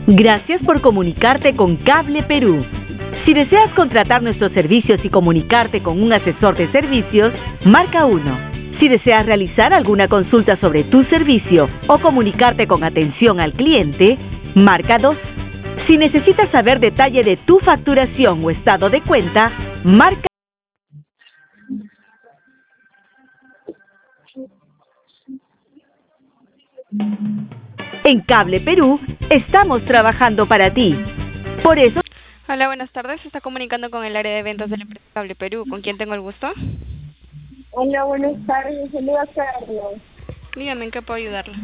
Gracias por comunicarte con Cable Perú. Si deseas contratar nuestros servicios y comunicarte con un asesor de servicios, marca 1. Si deseas realizar alguna consulta sobre tu servicio o comunicarte con atención al cliente, marca 2. Si necesitas saber detalle de tu facturación o estado de cuenta, marca. En Cable Perú estamos trabajando para ti. Por eso... Hola, buenas tardes. Se está comunicando con el área de ventas de la empresa Cable Perú. ¿Con quién tengo el gusto? Hola, buenas tardes. Saludos, Carlos. Dígame, ¿en qué puedo ayudarla?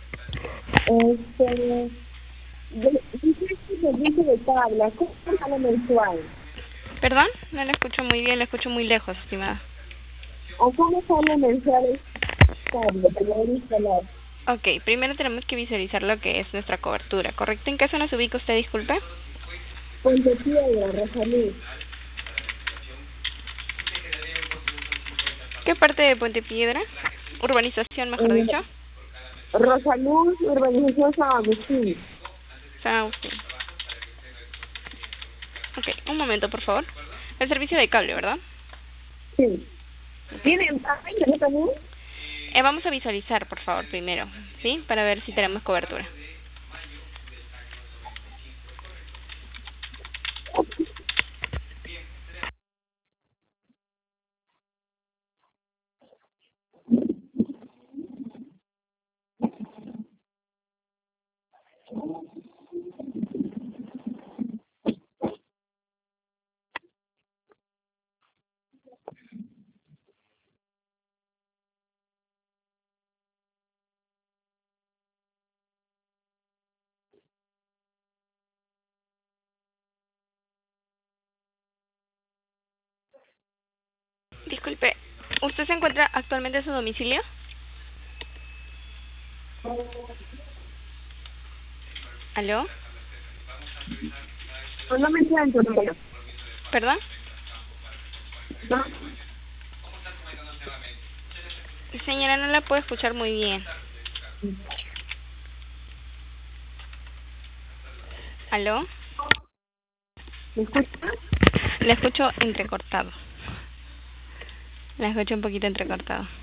Dice servicio de tabla. ¿Cómo es la mensual? ¿Perdón? No la escucho muy bien, la escucho muy lejos, estimada. ¿O cómo sale mensual el tabla para poder instalar? Ok, primero tenemos que visualizar lo que es nuestra cobertura, ¿correcto? ¿En qué zona se ubica usted, disculpe? Ponte Piedra, Rosalí. ¿Qué parte de Puente Piedra? Urbanización, mejor dicho. Rosaluz, Urbanización San Agustín. San Agustín. Ok, un momento, por favor. El servicio de cable, ¿verdad? Sí. ¿Tienen página también? Vamos a visualizar, por favor, primero, ¿sí? Para ver si tenemos cobertura. Disculpe, ¿usted se encuentra actualmente en su domicilio? ¿Aló? No me siento, no. ¿Perdón? ¿No? Señora, no la puedo escuchar muy bien. ¿Aló? ¿Me escuchas? La escucho entrecortado. La escucho un poquito entrecortado.